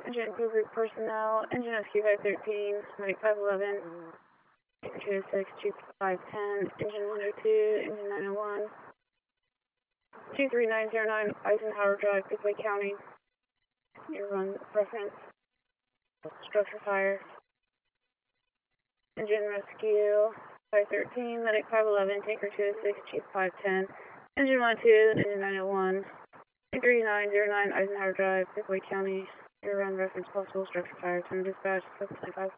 Engine crew group personnel, engine rescue 513, medic 511, 206, Chief 510, engine 102, engine 901, 23909, Eisenhower Drive, Pickaway County. Your run reference, structure fire. Engine rescue 513, medic 511, tanker 206, Chief 510, engine 102, engine 901, 23909, Eisenhower Drive, Pickaway County. Your run reference, possible structure fire, turn dispatch 725.